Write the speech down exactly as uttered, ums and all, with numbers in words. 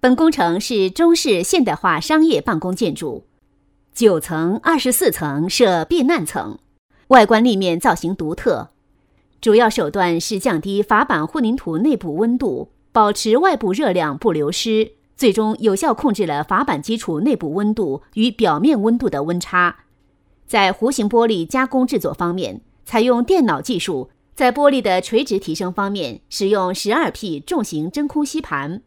本工程是中式现代化商业办公建筑，九层、二十四层设避难层，外观立面造型独特。主要手段是降低筏板混凝土内部温度，保持外部热量不流失，最终有效控制了筏板基础内部温度与表面温度的温差。在弧形玻璃加工制作方面，采用电脑技术，在玻璃的垂直提升方面，使用 十二 P 重型真空吸盘，